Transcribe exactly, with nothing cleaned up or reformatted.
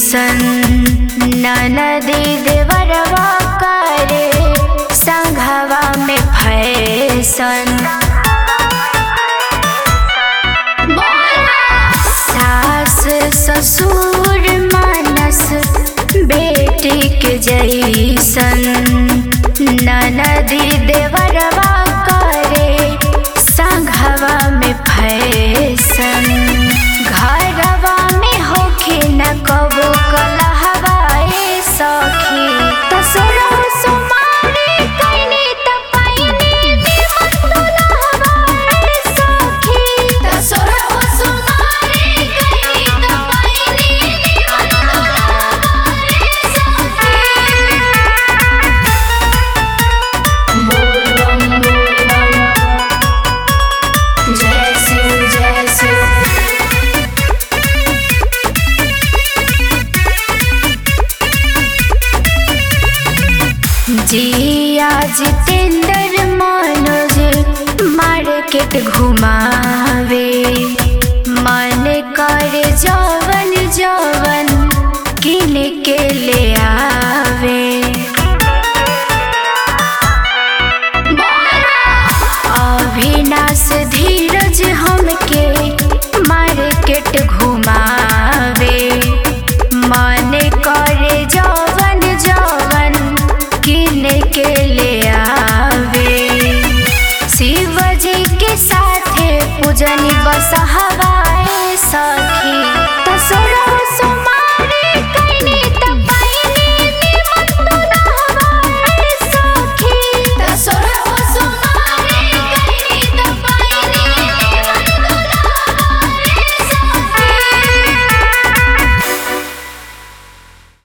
जैसन ननदी देवरवा करे संघवा में फैशन। सास ससुर मानस बेटी के जैसन ननदी देवरवा करे संघवा में फैशन। घरवा में होखे न कबो कलहवाए सखी तसुरा सुमारी कइनी त पाइनी निमन दुलहवाए सखी तसुरा सुमारी कइनी त पाइनी निमन दुलहवाए सखी। बोल बम बोल बम जय शिव जय शिव। जिया जितेंद्र मनोज मार्केट घुमावे मन करे जवन जवन किन के ले आवे। अविनाश धीरज हमके मार्केट घुमावे मन करे जवन जवन किन के ले आवे। शिव जी के साथे पूजनी बसहवाए सखी।